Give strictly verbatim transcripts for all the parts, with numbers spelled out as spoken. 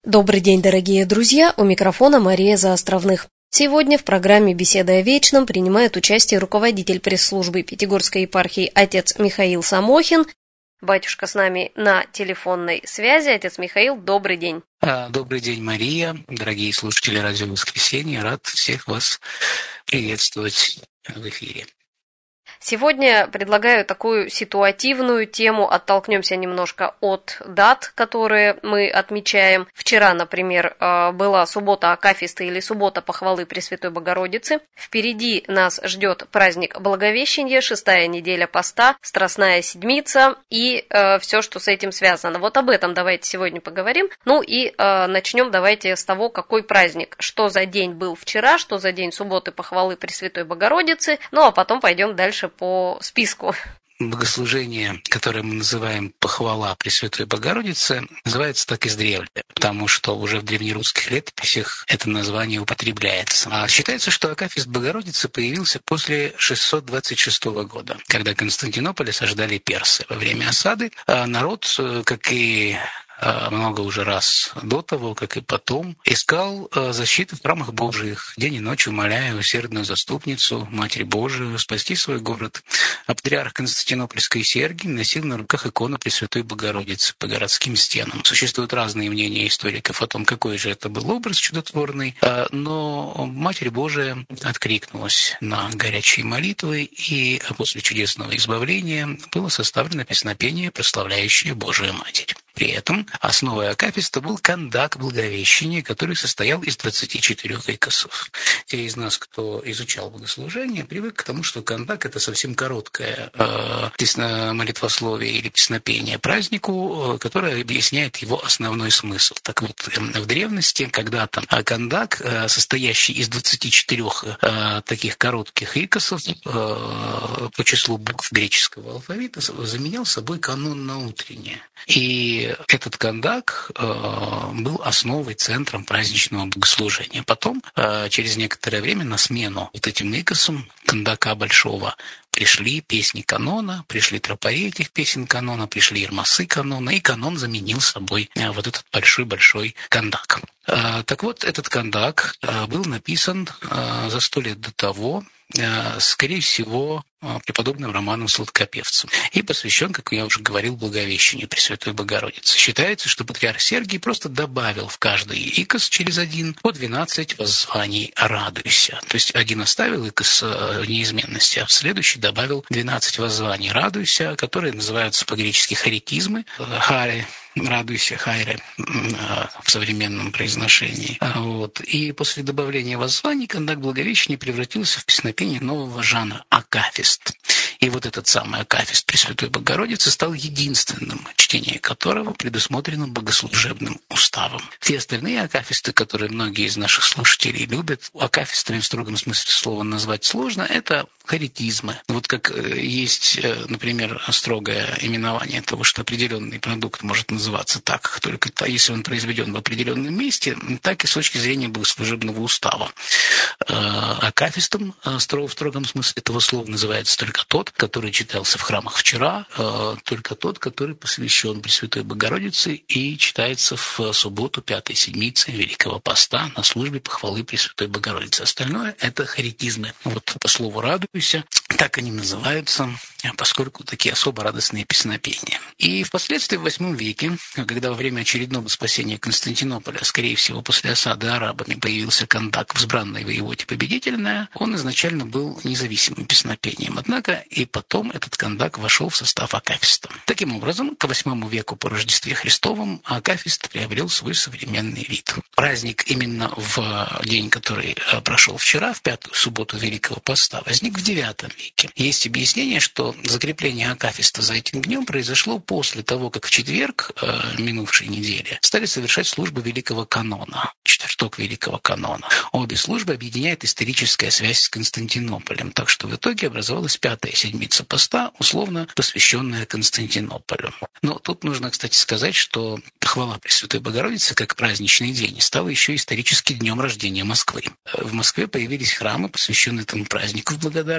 Добрый день, дорогие друзья! У микрофона Мария Заостровных. Сегодня в программе «Беседа о вечном» принимает участие руководитель пресс-службы Пятигорской епархии отец Михаил Самохин. Батюшка с нами на телефонной связи. Отец Михаил, добрый день. Добрый день, Мария, дорогие слушатели Радио Воскресенье. Рад всех вас приветствовать в эфире. Сегодня предлагаю такую ситуативную тему, оттолкнемся немножко от дат, которые мы отмечаем. Вчера, например, была суббота Акафиста или суббота похвалы Пресвятой Богородицы. Впереди нас ждет праздник Благовещения, шестая неделя поста, Страстная Седмица и э, все, что с этим связано. Вот об этом давайте сегодня поговорим. Ну и э, начнем давайте с того, какой праздник, что за день был вчера, что за день субботы похвалы Пресвятой Богородицы, ну а потом пойдем дальше по списку. Богослужение, которое мы называем «Похвала Пресвятой Богородицы», называется так издревле, потому что уже в древнерусских летописях это название употребляется. А считается, что Акафист Богородицы появился после шестьсот двадцать шестого года, когда Константинополь осаждали персы. Во время осады народ, как и много уже раз до того, как и потом, искал защиты в храмах Божиих, день и ночь умоляя усердную заступницу, Матерь Божию, спасти свой город. А патриарх Константинопольской Сергий носил на руках икону Пресвятой Богородицы по городским стенам. Существуют разные мнения историков о том, какой же это был образ чудотворный, но Матерь Божия откликнулась на горячие молитвы, и после чудесного избавления было составлено песнопение, прославляющее Божию Матерь. При этом основой Акафиста был кандак Благовещения, который состоял из двадцати четырёх икосов. Те из нас, кто изучал богослужение, привык к тому, что кандак – это совсем короткое э, молитвословие или песнопение празднику, которое объясняет его основной смысл. Так вот, в древности когда-то кандак, состоящий из двадцати четырёх э, таких коротких икосов э, по числу букв греческого алфавита, заменял собой канон на утреннее. И этот кандак э, был основой, центром праздничного богослужения. Потом, э, через некоторое время, на смену вот этим икосам кандака большого пришли песни канона, пришли тропари этих песен канона, пришли ермасы канона, и канон заменил собой э, вот этот большой-большой кандак. Э, так вот, этот кандак э, был написан э, за сто лет до того, скорее всего, преподобным Романом Сладкопевцем, и посвящен, как я уже говорил, Благовещению Пресвятой Богородицы. Считается, что патриарх Сергий просто добавил в каждый икос через один по двенадцать воззваний «Радуйся». То есть один оставил икос неизменности, а в следующий добавил двенадцать воззваний «Радуйся», которые называются по-гречески хорикизмы, «харе», «Радуйся», «хайре» в современном произношении. Вот. И после добавления воззваний кандак Благовещения превратился в песнопение нового жанра – акафист. И вот этот самый акафист Пресвятой Богородицы стал единственным, чтение которого предусмотрено богослужебным уставом. Все остальные акафисты, которые многие из наших слушателей любят, акафистами в строгом смысле слова назвать сложно, это хорикизмы. Вот как есть, например, строгое именование того, что определенный продукт может называться так, только если он произведен в определенном месте, так и с точки зрения богослужебного устава. Акафистом в строгом смысле этого слова называется только тот, который читался в храмах вчера, только тот, который посвящен Пресвятой Богородице и читается в субботу пятой седмицы Великого Поста на службе похвалы Пресвятой Богородицы. Остальное – это хорикизмы. Вот по слову «радуйся», так они называются, поскольку такие особо радостные песнопения. И впоследствии в восьмом веке, когда во время очередного спасения Константинополя, скорее всего после осады арабами, появился кандак «Взбранной воеводе победительная», он изначально был независимым песнопением. Однако и потом этот кандак вошел в состав акафиста. Таким образом, к восьмому веку по Рождестве Христовом акафист приобрел свой современный вид. Праздник именно в день, который прошел вчера, в пятую субботу Великого Поста, возник в девятом веке. Есть объяснение, что закрепление акафиста за этим днем произошло после того, как в четверг э, минувшей недели стали совершать службу Великого Канона, четверток Великого Канона. Обе службы объединяет историческая связь с Константинополем, так что в итоге образовалась пятая седмица поста, условно посвященная Константинополю. Но тут нужно, кстати, сказать, что хвала Пресвятой Богородицы как праздничный день стала еще исторически днем рождения Москвы. В Москве появились храмы, посвященные этому празднику в благодарность за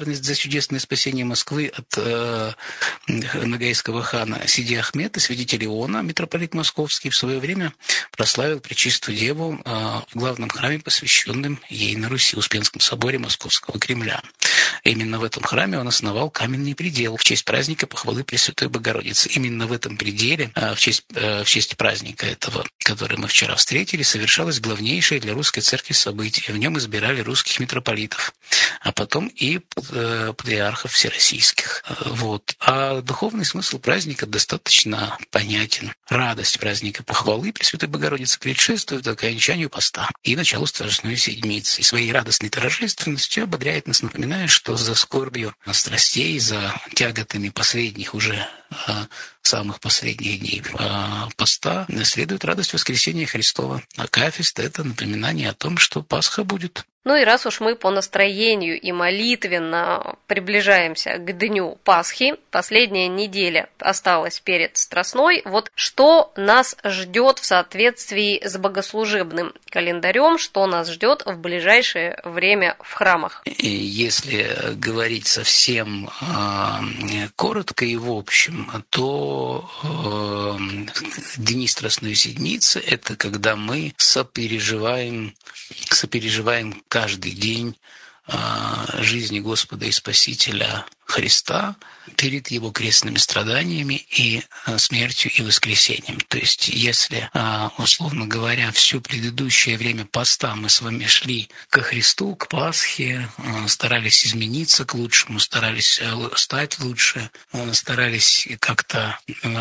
чудесное спасение Москвы от э, нагайского хана Сиди Ахмед и свидетель Иона, митрополит Московский, в свое время прославил Пречистую Деву э, в главном храме, посвященном ей на Руси, Успенском соборе Московского Кремля. Именно в этом храме он основал каменный предел в честь праздника похвалы Пресвятой Богородицы. Именно в этом пределе, в честь, в честь праздника этого, который мы вчера встретили, совершалось главнейшее для русской церкви событие. В нем избирали русских митрополитов, а потом и патриархов всероссийских. Вот. А духовный смысл праздника достаточно понятен. Радость праздника похвалы Пресвятой Богородицы предшествует окончанию поста и началу Страстной Седмицы. И своей радостной торжественностью ободряет нас, напоминая, что за скорбью страстей, за тяготами последних уже самых последних дней поста следует радость воскресения Христова. Акафист – это напоминание о том, что Пасха будет. Ну и раз уж мы по настроению и молитвенно приближаемся к дню Пасхи, последняя неделя осталась перед Страстной, вот что нас ждет в соответствии с богослужебным календарем, что нас ждет в ближайшее время в храмах? И если говорить совсем э, коротко и в общем, то э, дни Страстной Седмицы – это когда мы сопереживаем, сопереживаем каждый день жизни Господа и Спасителя Христа перед Его крестными страданиями и смертью и воскресением. То есть, если, условно говоря, все предыдущее время поста мы с вами шли ко Христу, к Пасхе, старались измениться к лучшему, старались стать лучше, старались как-то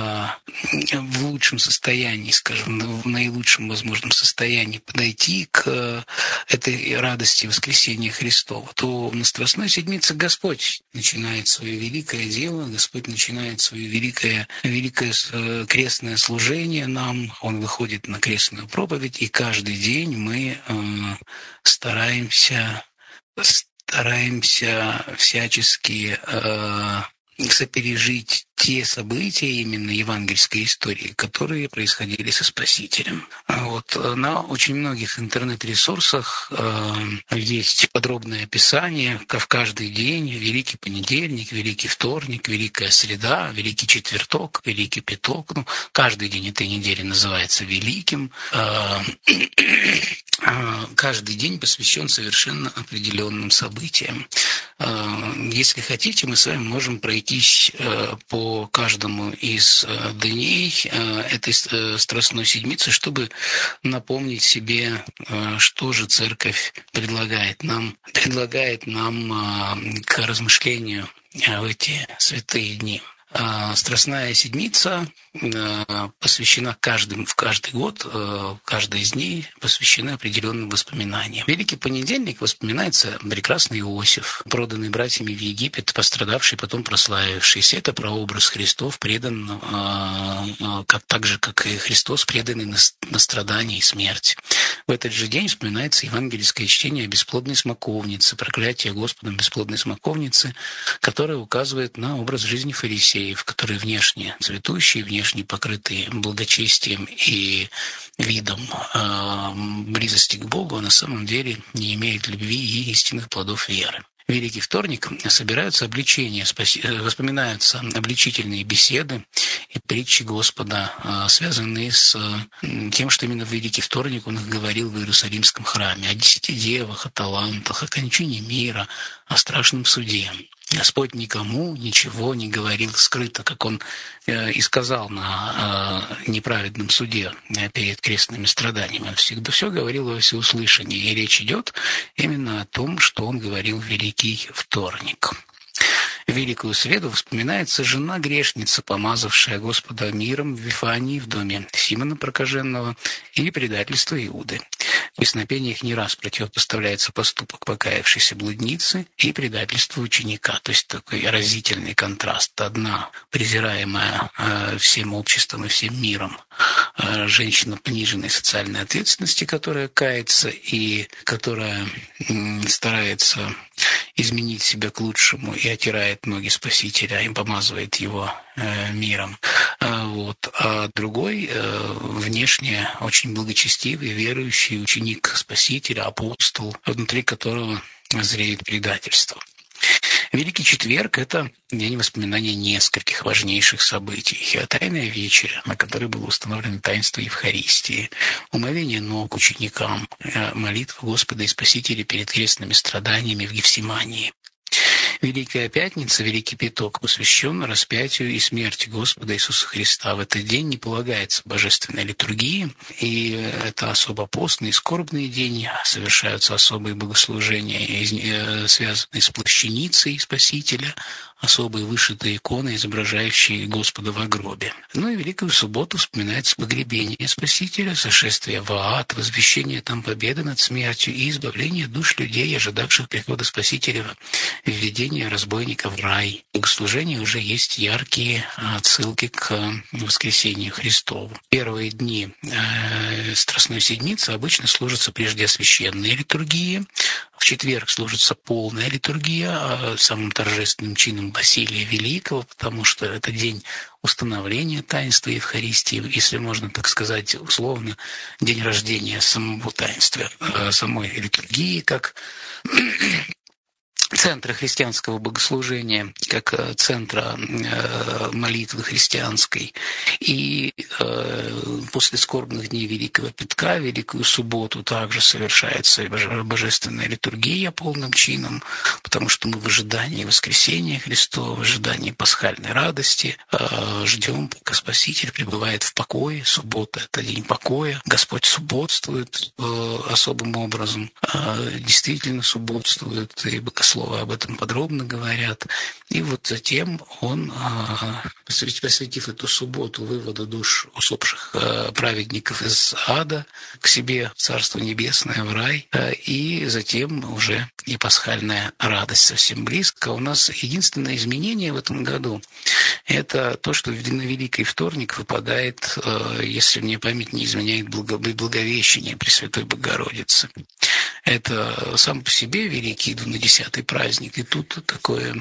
в лучшем состоянии, скажем, в наилучшем возможном состоянии подойти к этой радости воскресения Христова, то на Страстной Седмице Господь начинает свое великое дело, Господь начинает свое великое, великое крестное служение нам, Он выходит на крестную проповедь, и каждый день мы э, стараемся, стараемся всячески э, сопережить те события именно евангельской истории, которые происходили со Спасителем. Вот. На очень многих интернет-ресурсах э, есть подробное описание, как в каждый день: Великий понедельник, Великий вторник, Великая среда, Великий четверток, Великий пяток. Ну, каждый день этой недели называется Великим. Э, каждый день посвящен совершенно определенным событиям. Э, если хотите, мы с вами можем пройтись э, по по каждому из дней этой Страстной Седмицы, чтобы напомнить себе, что же Церковь предлагает нам, предлагает нам к размышлению в эти святые дни. Страстная Седмица посвящена каждым, в каждый год, каждый из дней посвящены определенным воспоминаниям. Великий понедельник воспоминается прекрасный Иосиф, проданный братьями в Египет, пострадавший, потом прославившийся. Это прообраз Христов, предан, как, так же, как и Христос, преданный на, на страдания и смерть. В этот же день вспоминается евангельское чтение о бесплодной смоковнице, проклятие Господом бесплодной смоковницы, которое указывает на образ жизни фарисеев, которые внешне цветущие, внешне покрытые благочестием и видом э, близости к Богу, а на самом деле не имеют любви и истинных плодов веры. В Великий вторник собираются обличения, вспоминаются обличительные беседы и притчи Господа, связанные с тем, что именно в Великий вторник Он говорил в Иерусалимском храме: о десяти девах, о талантах, о кончине мира, о страшном суде. Господь никому ничего не говорил скрыто, как Он и сказал на неправедном суде перед крестными страданиями. Он всегда все говорил во всеуслышании, и речь идет именно о том, что Он говорил в Великий вторник. В Великую среду вспоминается жена-грешница, помазавшая Господа миром в Вифании в доме Симона Прокаженного, и предательство Иуды. В песнопениях не раз противопоставляется поступок покаявшейся блудницы и предательство ученика. То есть такой разительный контраст. Одна презираемая э, всем обществом и всем миром э, женщина пониженной социальной ответственности, которая кается и которая э, старается изменить себя к лучшему и отирает ноги Спасителя и помазывает его э, миром. А, вот. а другой э, внешне очень благочестивый, верующий ученик Спасителя, апостол, внутри которого зреет предательство. Великий четверг – это день воспоминания нескольких важнейших событий. Тайная вечеря, на которой было установлено таинство Евхаристии, умовение ног ученикам, молитва Господа и Спасителя перед крестными страданиями в Гефсимании. Великая Пятница, Великий Пяток, посвящен распятию и смерти Господа Иисуса Христа. В этот день не полагается божественной литургии, и это особо постный и скорбный день, совершаются особые богослужения, связанные с плащаницей Спасителя, особые вышитые иконы, изображающие Господа во гробе. Ну и Великую Субботу вспоминается погребение Спасителя, сошествие в ад, возвещение там победы над смертью и избавление душ людей, ожидавших прихода Спасителя, введение разбойника в рай. В богослужении уже есть яркие отсылки к воскресению Христову. Первые дни э, Страстной Седмицы обычно служатся прежде священные литургии. В четверг служится полная литургия самым торжественным чином Василия Великого, потому что это день установления таинства Евхаристии, если можно так сказать, условно, день рождения самого таинства, самой литургии, как центра христианского богослужения, как центра молитвы христианской. И после скорбных дней Великого Пятка, Великую Субботу также совершается божественная литургия полным чином, потому что мы в ожидании воскресения Христова, в ожидании пасхальной радости ждем, пока Спаситель пребывает в покое. Суббота – это день покоя. Господь субботствует особым образом, действительно субботствует, и богословы об этом подробно говорят. И вот затем он, посвятив эту субботу выводу душ усопших праведников из ада к себе в Царство Небесное, в рай, и затем уже и пасхальная радость совсем близко. У нас единственное изменение в этом году – это то, что на Великий Вторник выпадает, если мне память не изменяет, Благовещение Пресвятой Богородицы. Это сам по себе великий двунадесятый праздник, и тут такое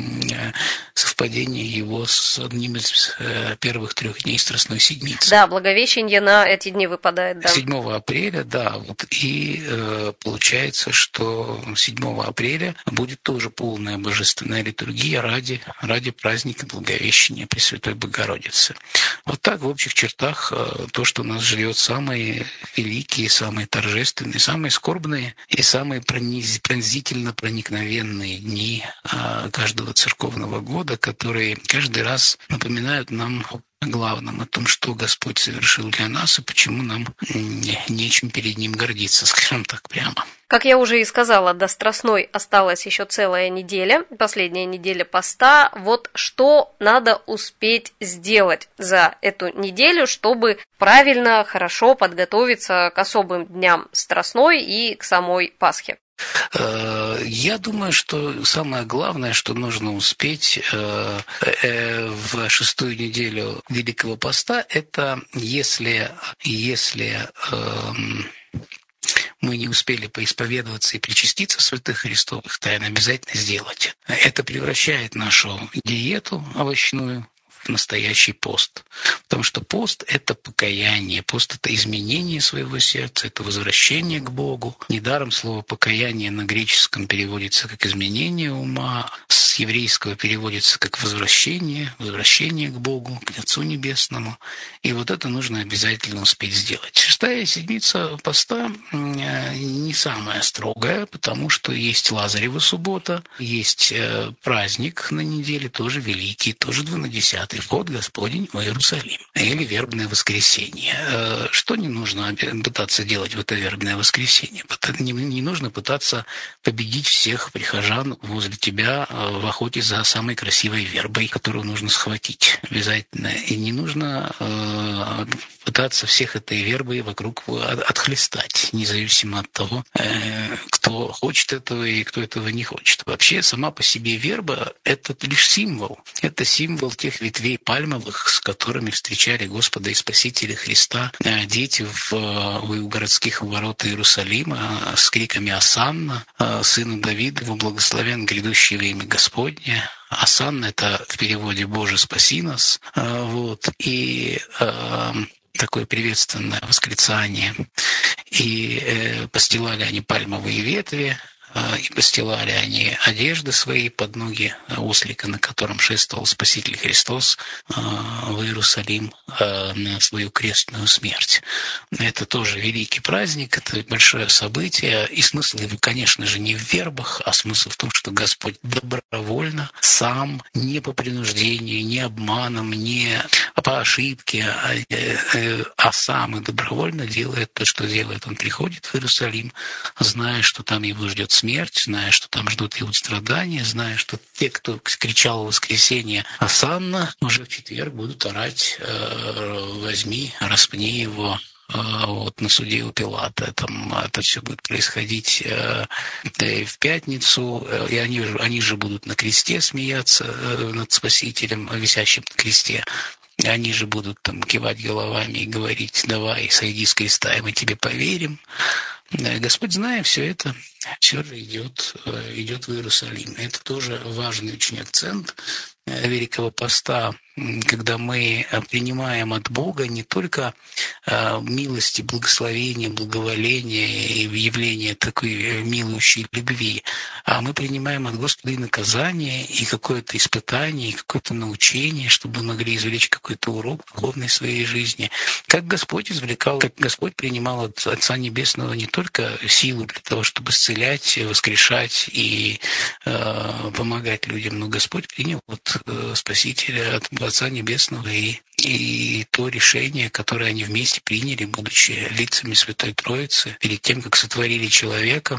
совпадение его с одним из первых трех дней Страстной Седмицы. Да, Благовещение на эти дни выпадает, да. седьмого апреля, да, вот, и э, получается, что седьмого апреля будет тоже полная божественная литургия ради, ради праздника Благовещения Пресвятой Богородицы. Вот так в общих чертах э, то, что нас ждет, самые великие, самые торжественные, самые скорбные и самые пронзительно проникновенные дни каждого церковного года, которые каждый раз напоминают нам о главном, о том, что Господь совершил для нас и почему нам нечем перед Ним гордиться, скажем так прямо. Как я уже и сказала, до Страстной осталась еще целая неделя, последняя неделя поста. Вот что надо успеть сделать за эту неделю, чтобы правильно, хорошо подготовиться к особым дням Страстной и к самой Пасхе? Я думаю, что самое главное, что нужно успеть в шестую неделю Великого Поста, это если, если мы не успели поисповедоваться и причаститься святых Христовых тайн, обязательно сделать. Это превращает нашу диету овощную в настоящий пост. Потому что пост – это покаяние, пост – это изменение своего сердца, это возвращение к Богу. Недаром слово «покаяние» на греческом переводится как «изменение ума», с еврейского переводится как «возвращение», «возвращение к Богу», к Отцу Небесному. И вот это нужно обязательно успеть сделать. Шестая седмица поста не самая строгая, потому что есть Лазарева суббота, есть праздник на неделе, тоже великий, тоже двунадесятый, вход Господень в Иерусалим, или вербное воскресенье. Что не нужно пытаться делать в это вербное воскресенье? Не нужно пытаться победить всех прихожан возле тебя в охоте за самой красивой вербой, которую нужно схватить обязательно. И не нужно пытаться всех этой вербой вокруг отхлестать, независимо от того, кто хочет этого и кто этого не хочет. Вообще, сама по себе верба – это лишь символ. Это символ тех ветвей пальмовых, с которыми встречали Господа и Спасителя Христа дети в, у городских ворот Иерусалима с криками «Осанна», «Сыну Давидову, благословен грядущий во имя Господне». «Осанна» – это в переводе «Боже, спаси нас». Вот. И такое приветственное восклицание. И э, постилали они пальмовые ветви, и постилали они одежды свои под ноги ослика, на котором шествовал Спаситель Христос в Иерусалим на свою крестную смерть. Это тоже великий праздник, это большое событие, и смысл его, конечно же, не в вербах, а смысл в том, что Господь добровольно, сам, не по принуждению, не обманом, не по ошибке, а, а сам и добровольно делает то, что делает. Он приходит в Иерусалим, зная, что там его ждет смерть, зная, что там ждут его страдания, зная, что те, кто кричал в воскресенье «Осанна», уже в четверг будут орать «Возьми, распни его». Вот на суде у Пилата там это все будет происходить э, в пятницу, и они, они же будут на кресте смеяться э, над Спасителем, висящим на кресте. И они же будут там кивать головами и говорить: давай, сойди с креста, и мы тебе поверим. Господь, зная все это, все же идет, идет в Иерусалим. Это тоже важный очень акцент Великого Поста, когда мы принимаем от Бога не только милости, благословения, благоволения и явление такой милующей любви, а мы принимаем от Господа и наказание, и какое-то испытание, и какое-то научение, чтобы мы могли извлечь какой-то урок духовной своей жизни. Как Господь извлекал, как Господь принимал от Отца Небесного не только силу для того, чтобы исцелять, воскрешать и э, помогать людям, но Господь принял от э, Спасителя, от Отца Небесного и, и то решение, которое они вместе приняли, будучи лицами Святой Троицы, перед тем, как сотворили человека,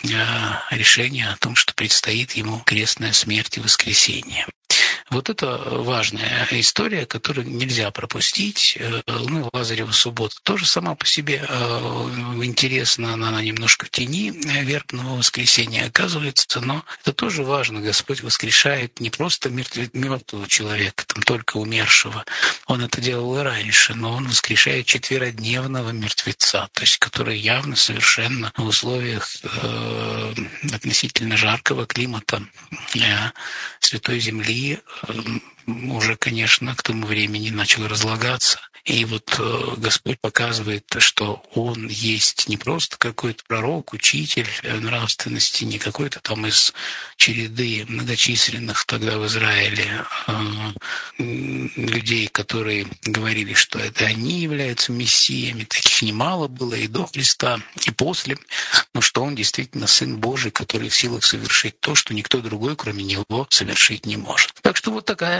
решение о том, что предстоит ему крестная смерть и воскресение. Вот это важная история, которую нельзя пропустить. Ну, Лазарева суббота тоже сама по себе интересна, она немножко в тени вербного воскресения оказывается, но это тоже важно. Господь воскрешает не просто мертвого человека, там, только умершего. Он это делал и раньше, но он воскрешает четверодневного мертвеца, то есть который явно совершенно в условиях э, относительно жаркого климата э, Святой Земли уже, конечно, к тому времени начал разлагаться. И вот Господь показывает, что Он есть не просто какой-то пророк, учитель нравственности, не какой-то там из череды многочисленных тогда в Израиле людей, которые говорили, что это они являются мессиями. Таких немало было и до Христа, и после. Но что Он действительно Сын Божий, который в силах совершить то, что никто другой, кроме Него, совершить не может. Так что вот такая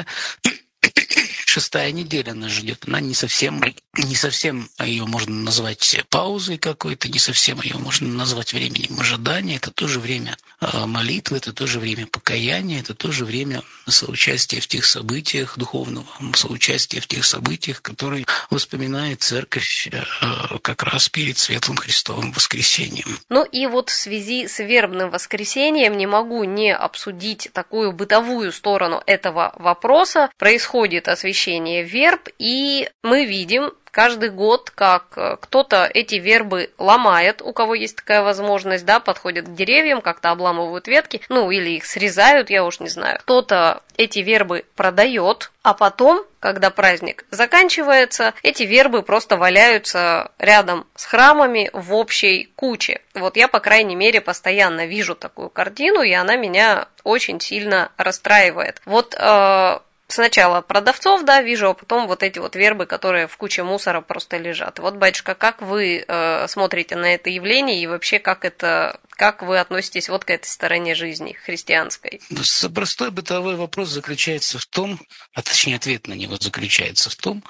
шестая неделя нас ждет. Она не совсем, не совсем ее можно назвать паузой какой-то, не совсем ее можно назвать временем ожидания. Это тоже время молитвы, это тоже время покаяния, это тоже время соучастия в тех событиях духовного, соучастия в тех событиях, которые вспоминает Церковь как раз перед Светлым Христовым воскресением. Ну и вот в связи с вербным воскресением не могу не обсудить такую бытовую сторону этого вопроса. Происходит освящение верб, и мы видим каждый год, как кто-то эти вербы ломает, у кого есть такая возможность, да, подходят к деревьям, как-то обламывают ветки, ну или их срезают, я уж не знаю. Кто-то эти вербы продает, а потом, когда праздник заканчивается, эти вербы просто валяются рядом с храмами в общей куче. Вот я, по крайней мере, постоянно вижу такую картину, и она меня очень сильно расстраивает. Вот э, сначала продавцов, да, вижу, а потом вот эти вот вербы, которые в куче мусора просто лежат. Вот, батюшка, как вы э, смотрите на это явление и вообще как это, как вы относитесь вот к этой стороне жизни христианской? Простой бытовой вопрос заключается в том, а точнее ответ на него заключается в том,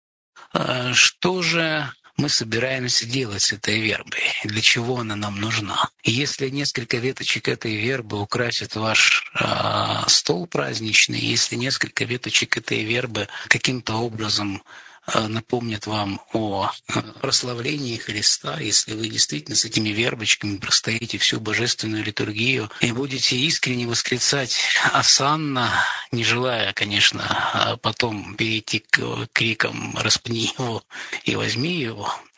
что же мы собираемся делать с этой вербой, для чего она нам нужна. И если несколько веточек этой вербы украсят ваш э, стол праздничный, если несколько веточек этой вербы каким-то образом напомнят вам о прославлении Христа, если вы действительно с этими вербочками простоите всю божественную литургию и будете искренне восклицать «Осанна», не желая, конечно, потом перейти к крикам «Распни его и возьми его», то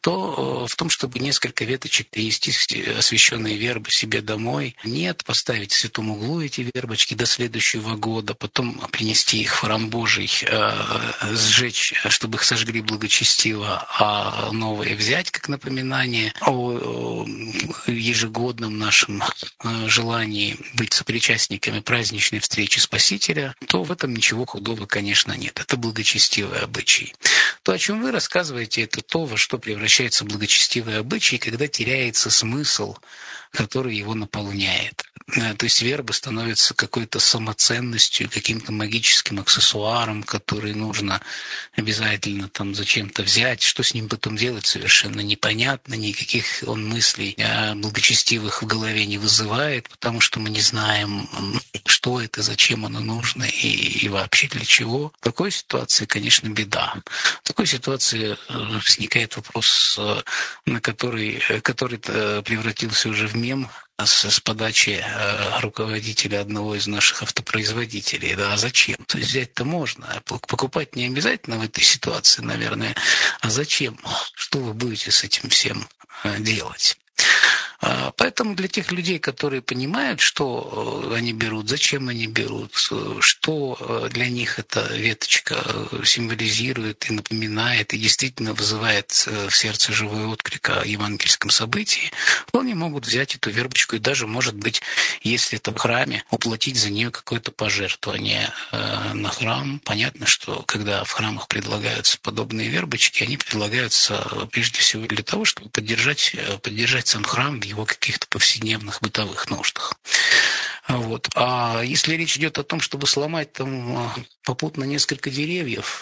то в том, чтобы несколько веточек принести освященные вербы себе домой, нет, поставить в святом углу эти вербочки до следующего года, потом принести их в храм Божий, сжечь, чтобы их сожгли благочестиво, а новые взять как напоминание о ежегодном нашем желании быть сопричастниками праздничной встречи Спасителя, то в этом ничего худого, конечно, нет. Это благочестивый обычай. То, о чем вы рассказываете, это то, во что превращается благочестивый обычай, когда теряется смысл, который его наполняет. То есть верба становится какой-то самоценностью, каким-то магическим аксессуаром, который нужно обязательно там зачем-то взять. Что с ним потом делать, совершенно непонятно. Никаких он мыслей благочестивых в голове не вызывает, потому что мы не знаем, что это, зачем оно нужно и, и вообще для чего. В такой ситуации, конечно, беда. В такой ситуации возникает вопрос, на который, который превратился уже в мем, с, с подачи э, руководителя одного из наших автопроизводителей. Да, а зачем? То есть взять-то можно, а покупать не обязательно в этой ситуации, наверное. А зачем? Что вы будете с этим всем э, делать? Поэтому для тех людей, которые понимают, что они берут, зачем они берут, что для них эта веточка символизирует и напоминает, и действительно вызывает в сердце живой отклик о евангельском событии, вполне могут взять эту вербочку и даже, может быть, если это в храме, уплатить за нее какое-то пожертвование на храм. Понятно, что когда в храмах предлагаются подобные вербочки, они предлагаются прежде всего для того, чтобы поддержать, поддержать сам храм в его каких-то повседневных бытовых нуждах. Вот. А если речь идет о том, чтобы сломать там попутно несколько деревьев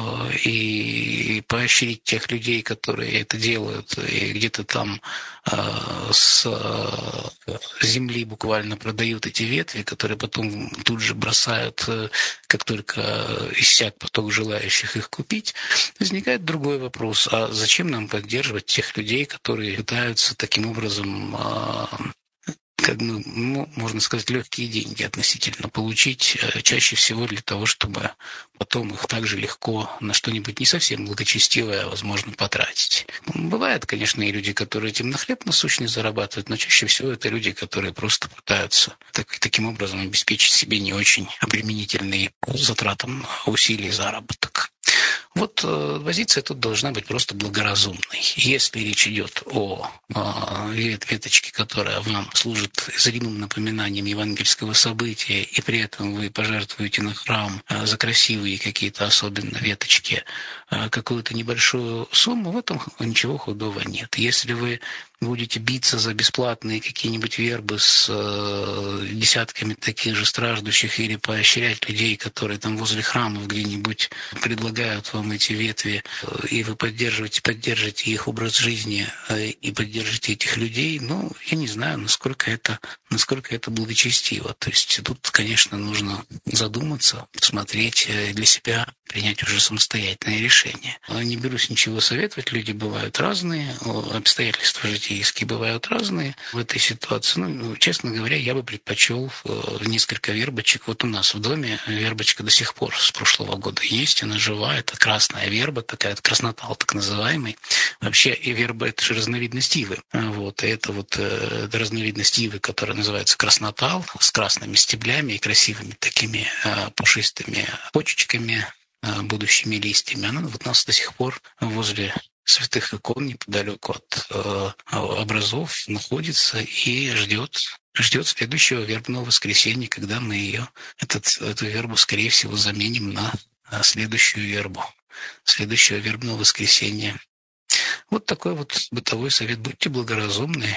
и поощрить тех людей, которые это делают, и где-то там с земли буквально продают эти ветви, которые потом тут же бросают, как только иссяк поток желающих их купить, возникает другой вопрос. А зачем нам поддерживать тех людей, которые пытаются таким образом, как бы, ну, можно сказать, легкие деньги относительно получить, чаще всего для того, чтобы потом их также легко на что-нибудь не совсем благочестивое, возможно, потратить. Бывают, конечно, и люди, которые этим на хлеб насущный зарабатывают, но чаще всего это люди, которые просто пытаются так, таким образом обеспечить себе не очень обременительный затратам усилий заработок. Вот э, позиция тут должна быть просто благоразумной. Если речь идет о э, веточке, которая вам служит зримым напоминанием евангельского события, и при этом вы пожертвуете на храм э, за красивые какие-то особенно веточки э, какую-то небольшую сумму, в этом ничего худого нет. Если вы будете биться за бесплатные какие-нибудь вербы с э, десятками таких же страждущих или поощрять людей, которые там возле храмов где-нибудь предлагают вам эти ветви, э, и вы поддерживаете, поддержите их образ жизни э, и поддержите этих людей, ну, я не знаю, насколько это, насколько это благочестиво. То есть тут, конечно, нужно задуматься, посмотреть э, для себя, принять уже самостоятельное решение. Не берусь ничего советовать, люди бывают разные, обстоятельства житейские бывают разные в этой ситуации. Ну, честно говоря, я бы предпочел несколько вербочек. Вот у нас в доме вербочка до сих пор с прошлого года есть, она жива, это красная верба, такая краснотал так называемый. Вообще и верба — это же разновидность ивы. Вот, и это вот э, разновидность ивы, которая называется краснотал, с красными стеблями и красивыми такими э, пушистыми почечками, будущими листьями. Она вот у нас до сих пор возле святых икон неподалеку от э, образов находится и ждет, ждет следующего вербного воскресенья, когда мы ее, этот, эту вербу, скорее всего, заменим на следующую вербу, следующего вербного воскресенья. Вот такой вот бытовой совет. Будьте благоразумны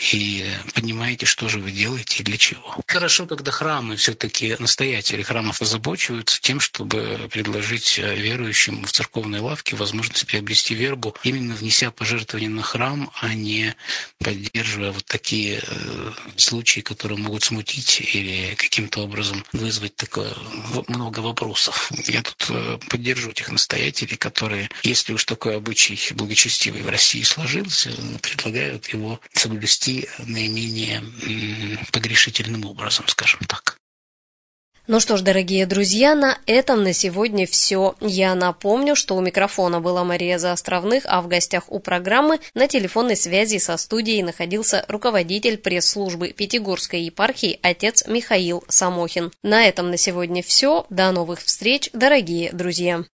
и понимаете, что же вы делаете и для чего. Хорошо, когда храмы, все-таки настоятели храмов озабочиваются тем, чтобы предложить верующим в церковной лавке возможность приобрести вербу, именно внеся пожертвование на храм, а не поддерживая вот такие э, случаи, которые могут смутить или каким-то образом вызвать такое много вопросов. Я тут э, поддержу тех настоятелей, которые, если уж такой обычай благочестивый в России сложился, предлагают его соблюсти наименее погрешительным образом, скажем так. Ну что ж, дорогие друзья, на этом на сегодня все. Я напомню, что у микрофона была Мария Заостровных, а в гостях у программы на телефонной связи со студией находился руководитель пресс-службы Пятигорской епархии отец Михаил Самохин. На этом на сегодня все. До новых встреч, дорогие друзья.